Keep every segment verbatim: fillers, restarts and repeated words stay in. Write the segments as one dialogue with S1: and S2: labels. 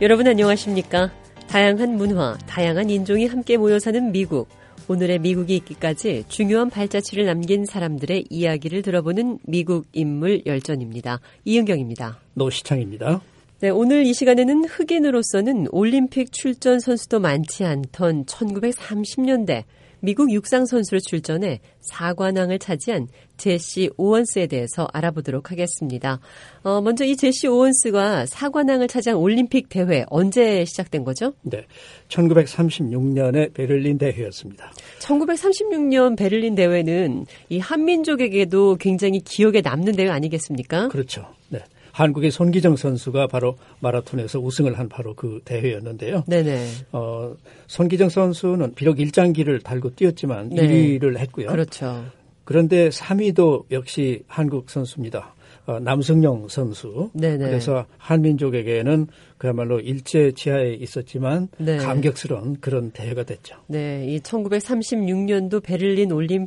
S1: 여러분 안녕하십니까? 다양한 문화, 다양한 인종이 함께 모여 사는 미국. 오늘의 미국이 있기까지 중요한 발자취를 남긴 사람들의 이야기를 들어보는 미국 인물 열전입니다. 이은경입니다.
S2: 노시창입니다.
S1: 네, 오늘 이 시간에는 흑인으로서는 올림픽 출전 선수도 많지 않던 천구백삼십 년대 미국 육상 선수로 출전해 사관왕을 차지한 제시 오원스에 대해서 알아보도록 하겠습니다. 어, 먼저 이 제시 오원스가 사관왕을 차지한 올림픽 대회 언제 시작된 거죠?
S2: 네, 천구백삼십육 년에 베를린 대회였습니다.
S1: 천구백삼십육 년 베를린 대회는 이 한민족에게도 굉장히 기억에 남는 대회 아니겠습니까?
S2: 그렇죠. 네. 한국의 손기정 선수가 바로 마라톤에서 우승을 한 바로 그 대회였는데요.
S1: 네네.
S2: 어, 손기정 선수는 비록 일장기를 달고 뛰었지만 네. 일 위를 했고요.
S1: 그렇죠.
S2: 그런데 삼 위도 역시 한국 선수입니다. 어, 남승용 선수.
S1: 네네.
S2: 그래서 한민족에게는 그야말로 일제치하에 있었지만 네. 감격스러운 그런 대회가 됐죠.
S1: 네, 이 천구백삼십육 년도 베를린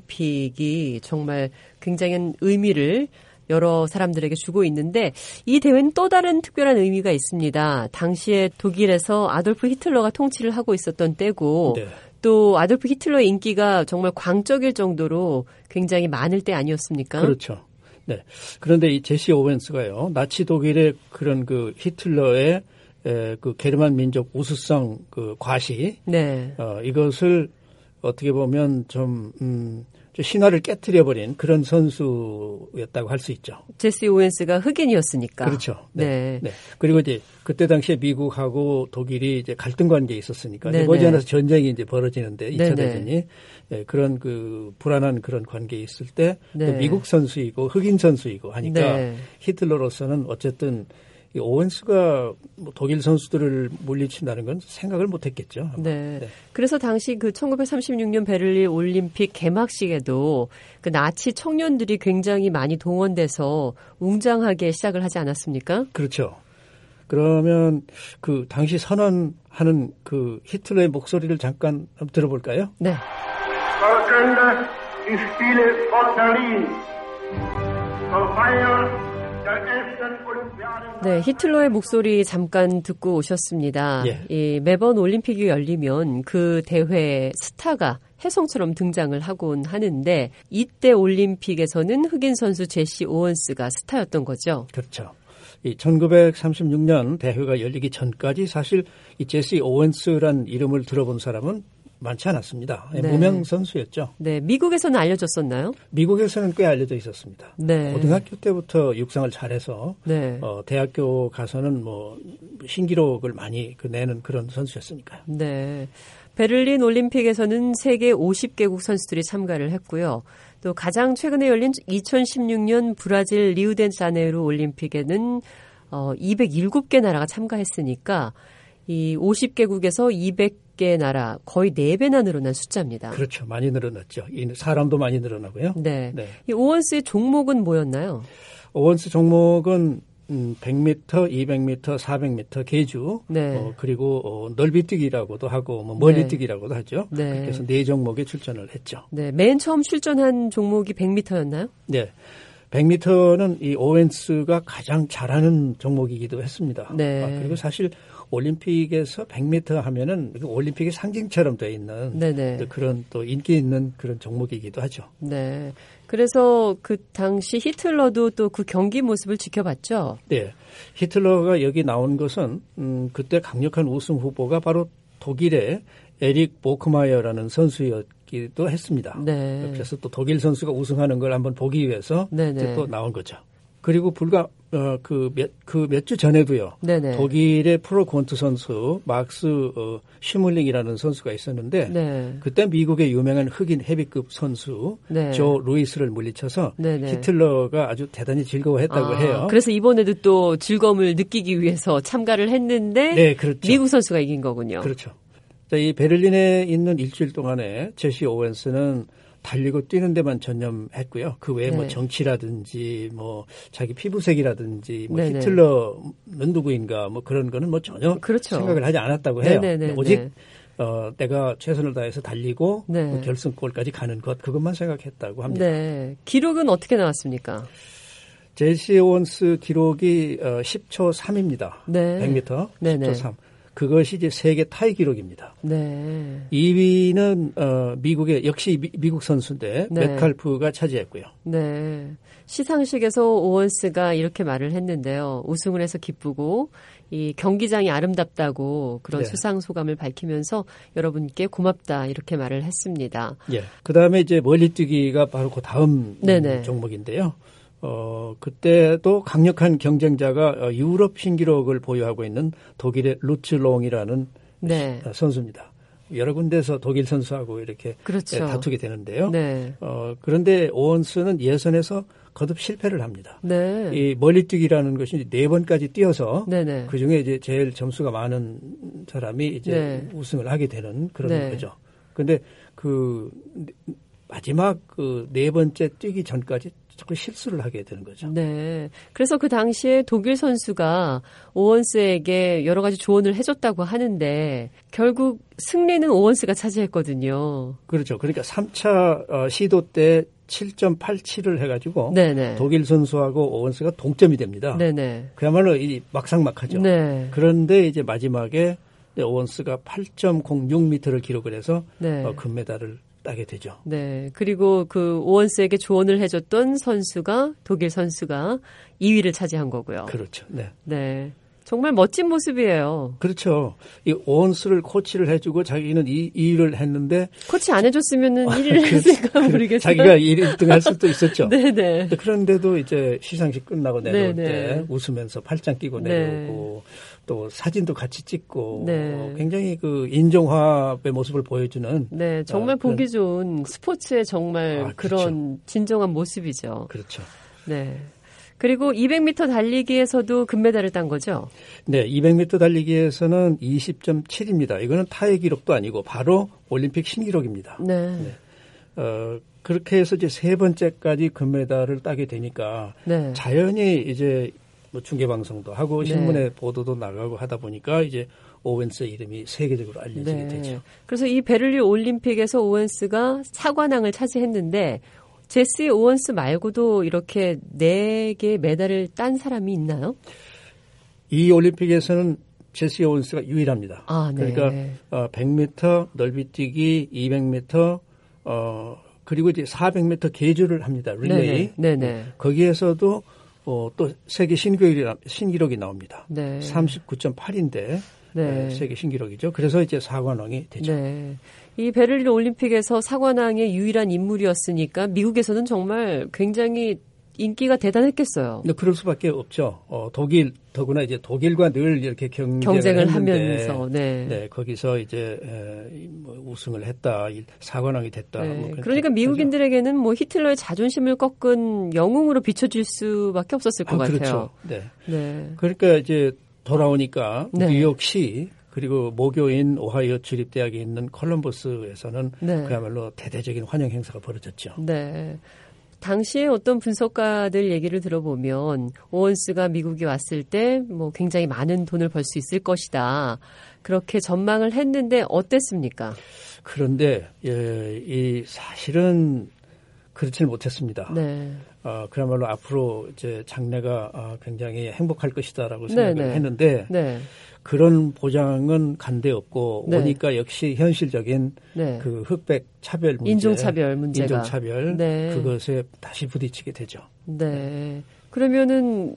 S1: 올림픽이 정말 굉장한 의미를 여러 사람들에게 주고 있는데 이 대회는 또 다른 특별한 의미가 있습니다. 당시에 독일에서 아돌프 히틀러가 통치를 하고 있었던 때고 네. 또 아돌프 히틀러의 인기가 정말 광적일 정도로 굉장히 많을 때 아니었습니까?
S2: 그렇죠. 네. 그런데 이 제시 오웬스가요, 나치 독일의 그런 그 히틀러의 에, 그 게르만 민족 우수성 그 과시, 네. 어, 이것을 어떻게 보면 좀 음. 신화를 깨트려버린 그런 선수였다고 할 수 있죠.
S1: 제시 오웬스가 흑인이었으니까.
S2: 그렇죠. 네.
S1: 네.
S2: 네. 그리고 이제 그때 당시에 미국하고 독일이 이제 갈등 관계에 있었으니까 머지않아서 전쟁이 이제 벌어지는데 이 차 대전이 네, 그런 그 불안한 그런 관계에 있을 때 네. 미국 선수이고 흑인 선수이고 하니까 네. 히틀러로서는 어쨌든 이 오웬스가 뭐 독일 선수들을 물리친다는 건 생각을 못했겠죠.
S1: 네. 네. 그래서 당시 그 천구백삼십육 년 베를린 올림픽 개막식에도 그 나치 청년들이 굉장히 많이 동원돼서 웅장하게 시작을 하지 않았습니까?
S2: 그렇죠. 그러면 그 당시 선언하는 그 히틀러의 목소리를 잠깐 한번 들어볼까요?
S1: 네. 네, 히틀러의 목소리 잠깐 듣고 오셨습니다. 예. 이 매번 올림픽이 열리면 그 대회 스타가 혜성처럼 등장을 하곤 하는데 이때 올림픽에서는 흑인 선수 제시 오원스가 스타였던 거죠.
S2: 그렇죠. 이 천구백삼십육 년 대회가 열리기 전까지 사실 이 제시 오웬스란 이름을 들어본 사람은 많지 않았습니다. 네. 무명 선수였죠.
S1: 네, 미국에서는 알려졌었나요?
S2: 미국에서는 꽤 알려져 있었습니다.
S1: 네.
S2: 고등학교 때부터 육상을 잘해서 네. 어, 대학교 가서는 뭐 신기록을 많이 그 내는 그런 선수였으니까요.
S1: 네, 베를린 올림픽에서는 세계 오십 개국 선수들이 참가를 했고요. 또 가장 최근에 열린 이천십육 년 브라질 리우데자네이루 올림픽에는 어, 이백칠 개 나라가 참가했으니까 이 오십 개국에서 이백 개 나라 거의 네 배나 늘어난 숫자입니다.
S2: 그렇죠. 많이 늘어났죠. 사람도 많이 늘어나고요.
S1: 네. 네. 이 오원스의 종목은 뭐였나요?
S2: 오원스 종목은 음, 백 미터, 이백 미터, 사백 미터 계주, 네. 어, 그리고 어, 넓이뛰기라고도 하고 뭐 멀리뛰기라고도 네. 하죠. 네. 그래서 네 종목에 출전을 했죠.
S1: 네. 맨 처음 출전한 종목이 백 미터였나요?
S2: 네. 백 미터는 이 오웬스가 가장 잘하는 종목이기도 했습니다.
S1: 네.
S2: 아, 그리고 사실 올림픽에서 백 미터 하면은 올림픽의 상징처럼 되어 있는 네네. 그런 또 인기 있는 그런 종목이기도 하죠.
S1: 네. 그래서 그 당시 히틀러도 또 그 경기 모습을 지켜봤죠.
S2: 네. 히틀러가 여기 나온 것은 음, 그때 강력한 우승 후보가 바로 독일의 에릭 보크마이어라는 선수였기도 했습니다.
S1: 네.
S2: 그래서 또 독일 선수가 우승하는 걸 한번 보기 위해서 또 나온 거죠. 그리고 불과 어, 그 몇 그 몇 주 전에도요. 네네. 독일의 프로 권투 선수 막스 어, 슈물링이라는 선수가 있었는데 네. 그때 미국의 유명한 흑인 헤비급 선수 네. 조 루이스를 물리쳐서 네네. 히틀러가 아주 대단히 즐거워했다고
S1: 아,
S2: 해요.
S1: 그래서 이번에도 또 즐거움을 느끼기 위해서 참가를 했는데
S2: 네, 그렇죠.
S1: 미국 선수가 이긴 거군요.
S2: 그렇죠. 자, 이 베를린에 있는 일주일 동안에 제시 오웬스는 달리고 뛰는 데만 전념했고요. 그 외에 네. 뭐 정치라든지 뭐 자기 피부색이라든지 뭐 네네. 히틀러는 누구인가 뭐 그런 거는 뭐 전혀 그렇죠. 생각을 하지 않았다고 해요. 네네네. 오직 어, 내가 최선을 다해서 달리고 네. 뭐 결승골까지 가는 것 그것만 생각했다고 합니다.
S1: 네. 기록은 어떻게 나왔습니까?
S2: 제시 오원스 기록이 어, 십 초 삼입니다.
S1: 네.
S2: 백 미터
S1: 네네.
S2: 십 초 삼. 그것이 이제 세계 타이 기록입니다.
S1: 네.
S2: 이 위는 어, 미국의 역시 미, 미국 선수인데
S1: 네.
S2: 메칼프가 차지했고요.
S1: 네. 시상식에서 오원스가 이렇게 말을 했는데요. 우승을 해서 기쁘고 이 경기장이 아름답다고 그런
S2: 네.
S1: 수상 소감을 밝히면서 여러분께 고맙다 이렇게 말을 했습니다.
S2: 예. 그다음에 이제 멀리뛰기가 바로 그 다음
S1: 네네.
S2: 종목인데요. 어, 그때도 강력한 경쟁자가 어, 유럽 신기록을 보유하고 있는 독일의 루츠롱이라는
S1: 네.
S2: 선수입니다. 여러 군데서 독일 선수하고 이렇게
S1: 그렇죠.
S2: 다투게 되는데요.
S1: 네.
S2: 어, 그런데 오원스는 예선에서 거듭 실패를 합니다.
S1: 네.
S2: 이 멀리뛰기라는 것이 네 번까지 뛰어서
S1: 네네.
S2: 그 중에 이제 제일 점수가 많은 사람이 이제
S1: 네.
S2: 우승을 하게 되는 그런
S1: 네.
S2: 거죠. 그런데 그 마지막 그 네 번째 뛰기 전까지 자꾸 실수를 하게 되는 거죠.
S1: 네. 그래서 그 당시에 독일 선수가 오원스에게 여러 가지 조언을 해줬다고 하는데 결국 승리는 오원스가 차지했거든요.
S2: 그렇죠. 그러니까 삼 차 시도 때 칠 점 팔칠을 해가지고
S1: 네네.
S2: 독일 선수하고 오원스가 동점이 됩니다.
S1: 네네.
S2: 그야말로 이 막상막하죠.
S1: 네.
S2: 그런데 이제 마지막에 오원스가 팔 점 공육 미터를 기록을 해서
S1: 네.
S2: 어, 금메달을 따게 되죠.
S1: 네. 그리고 그 오원스에게 조언을 해줬던 선수가 독일 선수가 이 위를 차지한 거고요.
S2: 그렇죠. 네.
S1: 네. 정말 멋진 모습이에요.
S2: 그렇죠. 이 오원스를 코치를 해주고 자기는 이, 이 위를 했는데
S1: 코치 안 해줬으면은 일 위를 했을까 모르겠어요.
S2: 자기가 일 등 할 수도 있었죠.
S1: 네네.
S2: 그런데도 이제 시상식 끝나고 내려올
S1: 네네.
S2: 때 웃으면서 팔짱 끼고 내려오고 네. 또 사진도 같이 찍고
S1: 네.
S2: 굉장히 그 인종화의 모습을 보여주는
S1: 네, 정말
S2: 어,
S1: 보기 좋은 스포츠의 정말
S2: 아, 그렇죠.
S1: 그런 진정한 모습이죠.
S2: 그렇죠.
S1: 네. 그리고 이백 미터 달리기에서도 금메달을 딴 거죠?
S2: 네, 이백 미터 달리기에서는 이십 점 칠입니다. 이거는 타의 기록도 아니고 바로 올림픽 신기록입니다.
S1: 네.
S2: 네. 어, 그렇게 해서 이제 세 번째까지 금메달을 따게 되니까
S1: 네.
S2: 자연히 이제 뭐 중계 방송도 하고 신문에 네. 보도도 나가고 하다 보니까 이제 오웬스의 이름이 세계적으로 알려지게
S1: 네.
S2: 되죠.
S1: 그래서 이 베를린 올림픽에서 오웬스가 사관왕을 차지했는데 제시 오원스 말고도 이렇게 네 개의 메달을 딴 사람이 있나요?
S2: 이 올림픽에서는 제시 오원스가 유일합니다.
S1: 아, 네.
S2: 그러니까 어, 백 미터 넓이뛰기, 이백 미터 어, 그리고 이제 사백 미터 계주를 합니다. 릴레이.
S1: 네네. 네네.
S2: 거기에서도 어, 또 세계 신기록이, 신기록이 나옵니다.
S1: 네.
S2: 삼십구 점 팔인데 네. 세계 신기록이죠. 그래서 이제 사관왕이 되죠.
S1: 네. 이 베를린 올림픽에서 사관왕의 유일한 인물이었으니까 미국에서는 정말 굉장히 인기가 대단했겠어요.
S2: 근데 그럴 수밖에 없죠. 어, 독일 더구나 이제 독일과 늘 이렇게 경쟁을,
S1: 경쟁을
S2: 했는데,
S1: 하면서 네.
S2: 네, 거기서 이제 에, 뭐 우승을 했다, 사관왕이 됐다.
S1: 네.
S2: 뭐
S1: 그러니까 미국인들에게는 뭐 히틀러의 자존심을 꺾은 영웅으로 비춰질 수밖에 없었을 것
S2: 아,
S1: 같아요.
S2: 그렇죠. 네.
S1: 네.
S2: 그러니까 이제 돌아오니까
S1: 네.
S2: 뉴욕시 그리고 모교인 오하이오 주립대학에 있는 콜럼버스에서는
S1: 네.
S2: 그야말로 대대적인 환영 행사가 벌어졌죠.
S1: 네. 당시에 어떤 분석가들 얘기를 들어보면 오원스가 미국에 왔을 때 뭐 굉장히 많은 돈을 벌 수 있을 것이다. 그렇게 전망을 했는데 어땠습니까?
S2: 그런데 예, 이 사실은 그렇지는 못했습니다.
S1: 네.
S2: 어, 그야말로 앞으로 이제 장래가 어, 굉장히 행복할 것이다라고 생각을
S1: 네네.
S2: 했는데
S1: 네.
S2: 그런 보장은 간데 없고
S1: 네.
S2: 오니까 역시 현실적인
S1: 네.
S2: 그 흑백 차별 문제,
S1: 인종차별 문제가
S2: 인종차별
S1: 네.
S2: 그것에 다시 부딪히게 되죠.
S1: 네. 그러면은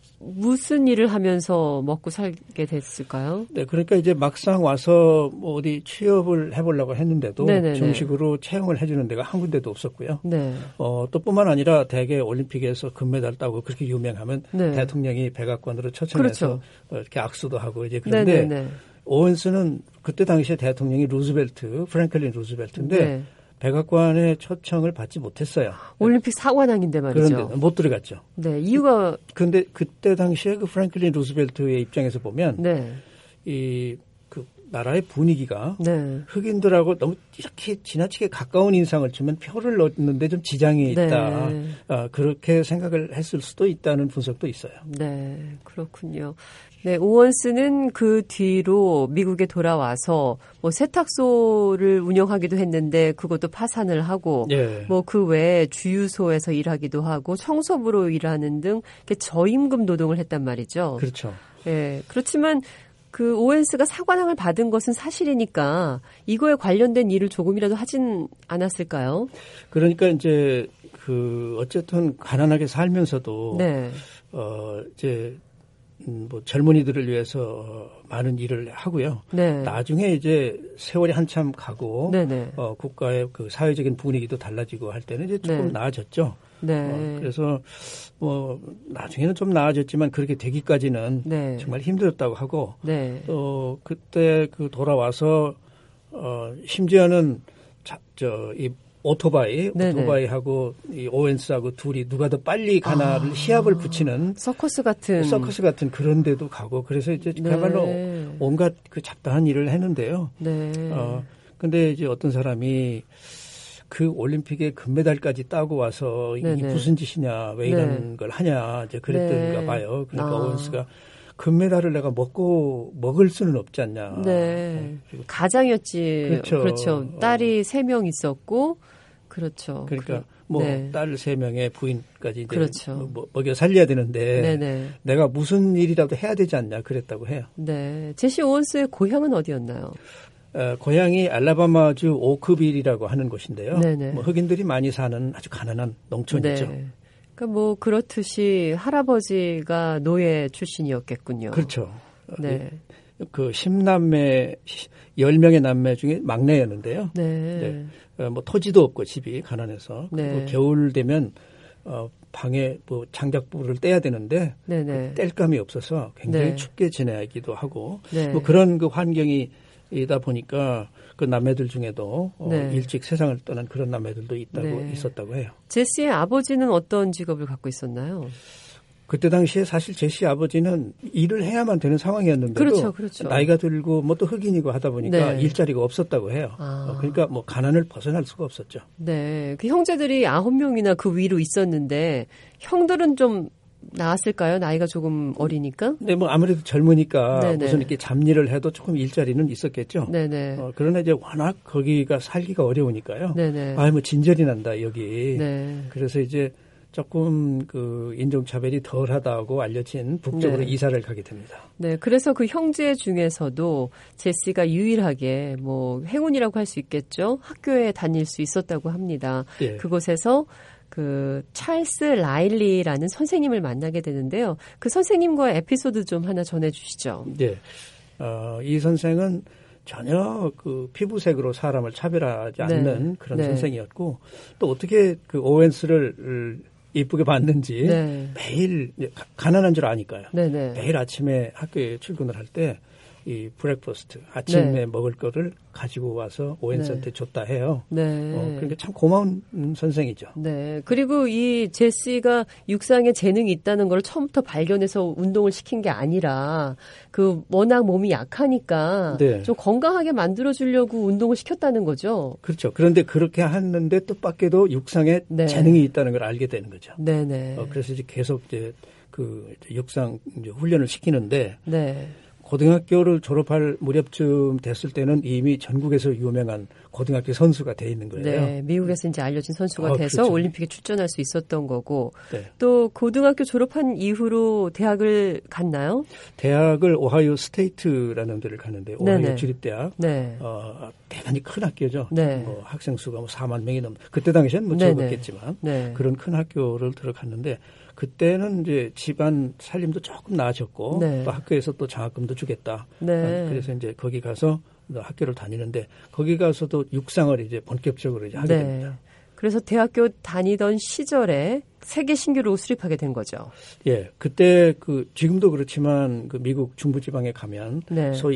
S1: 무슨 일을 하면서 먹고 살게 됐을까요?
S2: 네, 그러니까 이제 막상 와서 뭐 어디 취업을 해보려고 했는데도
S1: 네네네.
S2: 정식으로 채용을 해주는 데가 한 군데도 없었고요.
S1: 네.
S2: 어, 또 뿐만 아니라 대개 올림픽에서 금메달 따고 그렇게 유명하면
S1: 네.
S2: 대통령이 백악관으로 초청해서
S1: 그렇죠.
S2: 어, 이렇게 악수도 하고 이제 그런데
S1: 네네네.
S2: 오웬스는 그때 당시에 대통령이 루즈벨트, 프랭클린 루즈벨트인데
S1: 네.
S2: 백악관의 초청을 받지 못했어요.
S1: 올림픽 사관왕인데 말이죠.
S2: 그런데 못 들어갔죠.
S1: 네, 이유가
S2: 그런데 그때 당시에 그 프랭클린 루즈벨트의 입장에서 보면
S1: 네.
S2: 이 그 나라의 분위기가 네. 흑인들하고 너무 이렇게 지나치게 가까운 인상을 주면 표를 얻는데 좀 지장이 있다. 네. 어, 그렇게 생각을 했을 수도 있다는 분석도 있어요.
S1: 네, 그렇군요. 네, 오원스는 그 뒤로 미국에 돌아와서 뭐 세탁소를 운영하기도 했는데 그것도 파산을 하고 네. 뭐 그 외에 주유소에서 일하기도 하고 청소부로 일하는 등 이렇게 저임금 노동을 했단 말이죠.
S2: 그렇죠.
S1: 네, 그렇지만 그 오웬스가 사관왕을 받은 것은 사실이니까 이거에 관련된 일을 조금이라도 하진 않았을까요?
S2: 그러니까 이제 그 어쨌든 가난하게 살면서도 네. 어 이제 뭐 젊은이들을 위해서 많은 일을 하고요. 네. 나중에 이제 세월이 한참 가고 네네. 어 국가의 그 사회적인 분위기도 달라지고 할 때는 이제 조금 네. 나아졌죠. 네. 어, 그래서 뭐 나중에는 좀 나아졌지만 그렇게 되기까지는 네. 정말 힘들었다고 하고 네. 또 그때 그 돌아와서 어 심지어는 저 이 오토바이 네네. 오토바이하고 이 오웬스하고 둘이 누가 더 빨리 가나를 아, 시합을 붙이는
S1: 서커스 같은
S2: 서커스 같은 그런 데도 가고 그래서 이제 그야말로 네. 온갖 그 잡다한 일을 했는데요. 네. 어 근데 이제 어떤 사람이 그 올림픽에 금메달까지 따고 와서 네네. 이게 무슨 짓이냐, 왜 이런 네. 걸 하냐, 이제 그랬던가 네. 봐요. 그러니까 아. 오웬스가 금메달을 내가 먹고 먹을 수는 없지 않냐. 네.
S1: 가장이었지. 그렇죠. 그렇죠. 딸이 세 명 있었고, 그렇죠.
S2: 그러니까 그, 뭐 네. 딸 세 명에 부인까지 이제 그렇죠. 뭐, 먹여 살려야 되는데 네네. 내가 무슨 일이라도 해야 되지 않냐 그랬다고 해요.
S1: 네. 제시 오원스의 고향은 어디였나요?
S2: 어, 고향이 알라바마주 오크빌이라고 하는 곳인데요. 뭐 흑인들이 많이 사는 아주 가난한 농촌이죠. 네.
S1: 그러니까 뭐 그렇듯이 할아버지가 노예 출신이었겠군요.
S2: 그렇죠. 네. 그 십남매, 열 명의 남매 중에 막내였는데요. 네. 네. 뭐 토지도 없고 집이 가난해서 네. 겨울 되면 어, 방에 뭐 장작불을 떼야 되는데 그 뗄감이 없어서 굉장히 네. 춥게 지내기도 하고 네. 뭐 그런 그 환경이 이다 보니까 그 남매들 중에도 네. 어, 일찍 세상을 떠난 그런 남매들도 있다고 네. 있었다고 해요.
S1: 제시의 아버지는 어떤 직업을 갖고 있었나요?
S2: 그때 당시에 사실 제시 아버지는 일을 해야만 되는 상황이었는데도
S1: 그렇죠, 그렇죠.
S2: 나이가 들고 뭐 또 흑인이고 하다 보니까 네. 일자리가 없었다고 해요. 아. 그러니까 뭐 가난을 벗어날 수가 없었죠.
S1: 네, 그 형제들이 아홉 명이나 그 위로 있었는데 형들은 좀 나았을까요? 나이가 조금 어리니까?
S2: 네, 뭐 아무래도 젊으니까 네네. 무슨 이렇게 잡일을 해도 조금 일자리는 있었겠죠. 네네. 어, 그러나 이제 워낙 거기가 살기가 어려우니까요. 네네. 아, 뭐 진절이 난다 여기. 네. 그래서 이제 조금 그 인종차별이 덜하다고 알려진 북쪽으로 네. 이사를 가게 됩니다.
S1: 네, 그래서 그 형제 중에서도 제시가 유일하게 뭐 행운이라고 할 수 있겠죠. 학교에 다닐 수 있었다고 합니다. 네. 그곳에서 그 찰스 라일리라는 선생님을 만나게 되는데요. 그 선생님과의 에피소드 좀 하나 전해주시죠.
S2: 네, 어, 이 선생은 전혀 그 피부색으로 사람을 차별하지 않는 네. 그런 네. 선생이었고 또 어떻게 그 오웬스를 이쁘게 봤는지 네. 매일 가난한 줄 아니까요. 네네. 매일 아침에 학교에 출근을 할 때 이 브렉퍼스트 아침에 네. 먹을 거를 가지고 와서 오웬스한테 네. 줬다 해요. 네. 어, 그러니까 참 고마운 선생이죠.
S1: 네. 그리고 이 제시가 육상에 재능이 있다는 걸 처음부터 발견해서 운동을 시킨 게 아니라 그 워낙 몸이 약하니까 네. 좀 건강하게 만들어주려고 운동을 시켰다는 거죠.
S2: 그렇죠. 그런데 그렇게 했는데 뜻밖에도 육상에 네. 재능이 있다는 걸 알게 되는 거죠. 네네. 어, 그래서 이제 계속 이제 그 육상 이제 훈련을 시키는데. 네. 고등학교를 졸업할 무렵쯤 됐을 때는 이미 전국에서 유명한 고등학교 선수가 돼 있는 거예요.
S1: 네, 미국에서 이제 알려진 선수가 아, 돼서 그렇죠. 올림픽에 출전할 수 있었던 거고 네. 또 고등학교 졸업한 이후로 대학을 갔나요?
S2: 대학을 오하이오 스테이트라는 데를 갔는데 오하이오 주립대학 네. 어, 대단히 큰 학교죠. 네. 뭐 학생 수가 뭐 사만 명이 넘. 그때 당시에는 뭐 적었겠지만 네. 그런 큰 학교를 들어갔는데. 그때는 이제 집안 살림도 조금 나아졌고 네. 또 학교에서 또 장학금도 주겠다. 네. 그래서 이제 거기 가서 학교를 다니는데 거기 가서도 육상을 이제 본격적으로 이제 하게 네. 됩니다.
S1: 그래서 대학교 다니던 시절에 세계 신기록을 수립하게 된 거죠.
S2: 예, 그때 그 지금도 그렇지만 그 미국 중부지방에 가면 네. 소위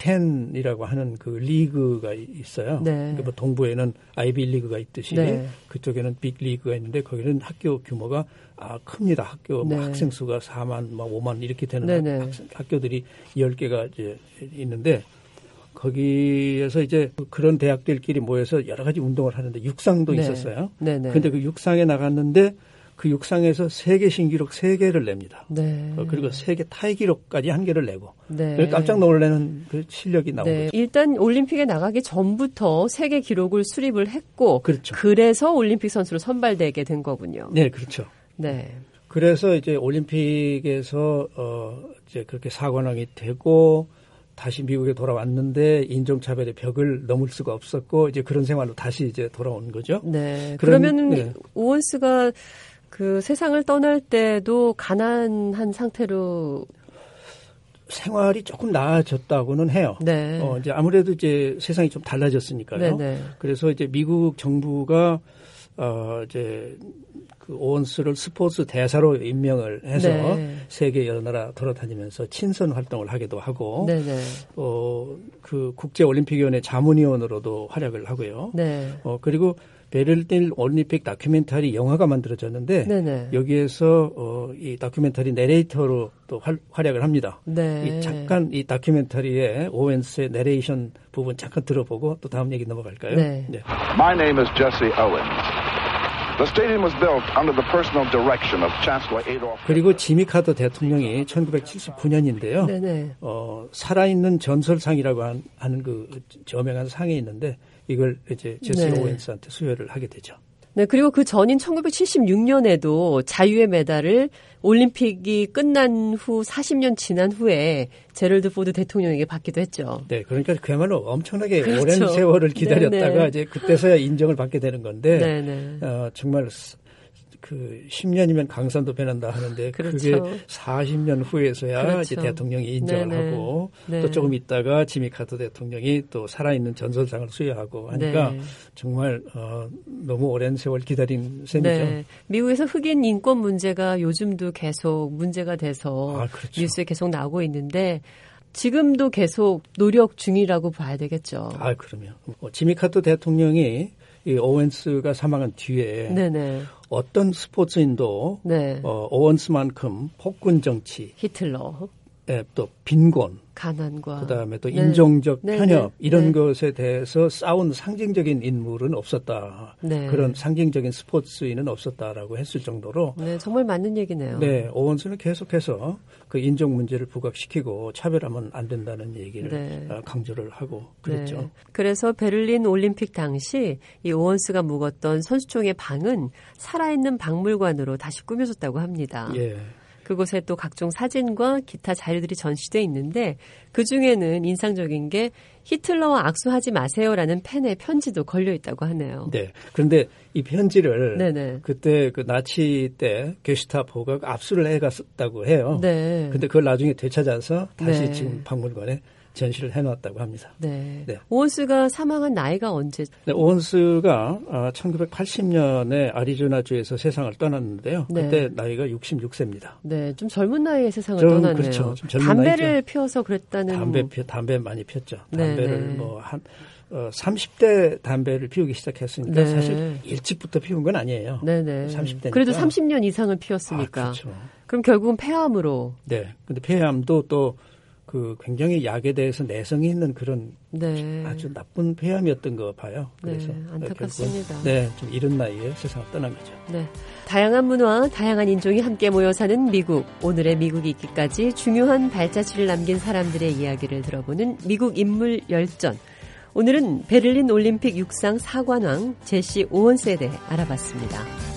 S2: 빅텐이라고 하는 그 리그가 있어요. 네. 그러니까 뭐 동부에는 아이비 리그가 있듯이 네. 그쪽에는 빅 리그가 있는데 거기는 학교 규모가 아 큽니다. 학교 네. 뭐 학생 수가 사만, 막 오만 이렇게 되는 학, 학교들이 열 개가 이제 있는데 거기에서 이제 그런 대학들끼리 모여서 여러 가지 운동을 하는데 육상도 네. 있었어요. 네네. 근데 그 육상에 나갔는데 그 육상에서 세계 신기록 세 개를 냅니다. 네. 그리고 세계 타이 기록까지 한 개를 내고 네. 깜짝 놀라는 그 실력이 나온
S1: 네.
S2: 거죠.
S1: 일단 올림픽에 나가기 전부터 세계 기록을 수립을 했고
S2: 그렇죠.
S1: 그래서 올림픽 선수로 선발되게 된 거군요.
S2: 네, 그렇죠.
S1: 네.
S2: 그래서 이제 올림픽에서 어 이제 그렇게 사관왕이 되고 다시 미국에 돌아왔는데 인종차별의 벽을 넘을 수가 없었고 이제 그런 생활로 다시 이제 돌아온 거죠.
S1: 네. 그러면은 네. 오원스가 그 세상을 떠날 때도 가난한 상태로
S2: 생활이 조금 나아졌다고는 해요.
S1: 네.
S2: 어, 이제 아무래도 이제 세상이 좀 달라졌으니까요. 네네. 그래서 이제 미국 정부가 어, 이제 그 오원스를 스포츠 대사로 임명을 해서 네. 세계 여러 나라 돌아다니면서 친선 활동을 하기도 하고, 네네. 어, 그 국제올림픽위원회 자문위원으로도 활약을 하고요. 네. 어, 그리고 베를린 올림픽 다큐멘터리 영화가 만들어졌는데 네네. 여기에서 어, 이 다큐멘터리 내레이터로 또 활, 활약을 합니다. 네. 이 잠깐 이 다큐멘터리의 오웬스의 내레이션 부분 잠깐 들어보고 또 다음 얘기 넘어갈까요?
S3: 네. 네. My name is Jesse Owens. The stadium was built under the personal direction of Chancellor Adolf.
S2: 그리고 지미 카터 대통령이 천구백칠십구 년인데요. 네네. 어, 살아있는 전설상이라고 하는 그 저명한 상이 있는데 이걸 이제 제시 네. 오웬스한테 수여를 하게 되죠.
S1: 네, 그리고 그 전인 천구백칠십육 년에도 자유의 메달을 올림픽이 끝난 후 사십 년 지난 후에 제럴드 포드 대통령에게 받기도 했죠.
S2: 네, 그러니까 그야말로 엄청나게 그렇죠. 오랜 세월을 기다렸다가 네네. 이제 그때서야 인정을 받게 되는 건데 네네. 어, 정말 그 십 년이면 강산도 변한다 하는데 그렇죠. 그게 사십 년 후에서야 그렇죠. 이제 대통령이 인정을 네네. 하고 네. 또 조금 있다가 지미 카터 대통령이 또 살아있는 전설상을 수여하고 하니까 네. 정말 어, 너무 오랜 세월 기다린 셈이죠. 네.
S1: 미국에서 흑인 인권 문제가 요즘도 계속 문제가 돼서 아, 그렇죠. 뉴스에 계속 나오고 있는데 지금도 계속 노력 중이라고 봐야 되겠죠.
S2: 아, 그럼요. 어, 지미 카터 대통령이 이 오웬스가 사망한 뒤에 네네. 어떤 스포츠인도 네. 어, 오웬스만큼 폭군 정치,
S1: 히틀러,
S2: 예, 또 빈곤,
S1: 가난과
S2: 그다음에 또 네. 인종적 네. 편협 네. 이런 네. 것에 대해서 싸운 상징적인 인물은 없었다. 네. 그런 상징적인 스포츠인은 없었다라고 했을 정도로
S1: 네, 정말 맞는 얘기네요.
S2: 네, 오웬스는 계속해서 그 인종 문제를 부각시키고 차별하면 안 된다는 얘기를 네. 강조를 하고 그랬죠. 네.
S1: 그래서 베를린 올림픽 당시 이 오웬스가 묵었던 선수촌의 방은 살아있는 박물관으로 다시 꾸며졌다고 합니다. 예. 그곳에 또 각종 사진과 기타 자료들이 전시돼 있는데 그중에는 인상적인 게 히틀러와 악수하지 마세요라는 펜의 편지도 걸려 있다고 하네요.
S2: 네. 그런데 이 편지를 네네. 그때 그 나치 때 게슈타포가 압수를 해갔다고 해요. 네. 근데 그걸 나중에 되찾아서 다시 네. 지금 박물관에 전시를 해놨다고 합니다.
S1: 네. 네. 오원스가 사망한 나이가 언제?
S2: 네, 오원스가 천구백팔십 년에 아리조나주에서 세상을 떠났는데요. 네. 그때 나이가 육십육 세입니다.
S1: 네, 좀 젊은 나이에 세상을 좀, 떠났네요.
S2: 그렇죠. 좀 젊은
S1: 담배를
S2: 나이죠.
S1: 피워서 그랬다는.
S2: 담배 피, 담배 많이 폈죠. 담배를 네, 네. 뭐 한 어, 삼십 대 담배를 피우기 시작했으니까 네. 사실 일찍부터 피운 건 아니에요. 네네. 삼십 대니까.
S1: 그래도 삼십 년 이상을 피웠으니까.
S2: 아, 그렇죠.
S1: 그럼 결국은 폐암으로.
S2: 네. 근데 폐암도 또 그 굉장히 약에 대해서 내성이 있는 그런 네. 아주 나쁜 폐암이었던 거 봐요. 그래서
S1: 네, 안타깝습니다.
S2: 네, 좀 이른 나이에 세상을 떠난 거죠.
S1: 네, 다양한 문화, 다양한 인종이 함께 모여 사는 미국. 오늘의 미국이 있기까지 중요한 발자취를 남긴 사람들의 이야기를 들어보는 미국 인물 열전. 오늘은 베를린 올림픽 육상 사관왕 제시 오원스에 대해 알아봤습니다.